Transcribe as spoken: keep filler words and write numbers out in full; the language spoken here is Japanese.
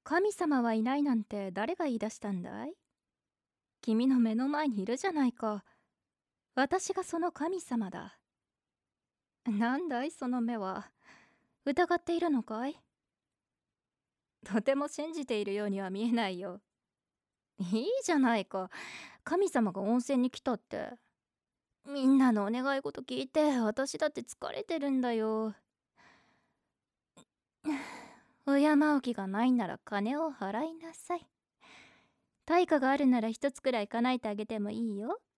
神様はいないなんて誰が言い出したんだい？君の目の前にいるじゃないか。私がその神様だ。なんだいその目は。疑っているのかい？とても信じているようには見えないよ。いいじゃないか。神様が温泉に来たって。みんなのお願い事聞いて私だって疲れてるんだよ。敬う気がないなら金を払いなさい。対価があるなら一つくらい叶えてあげてもいいよ。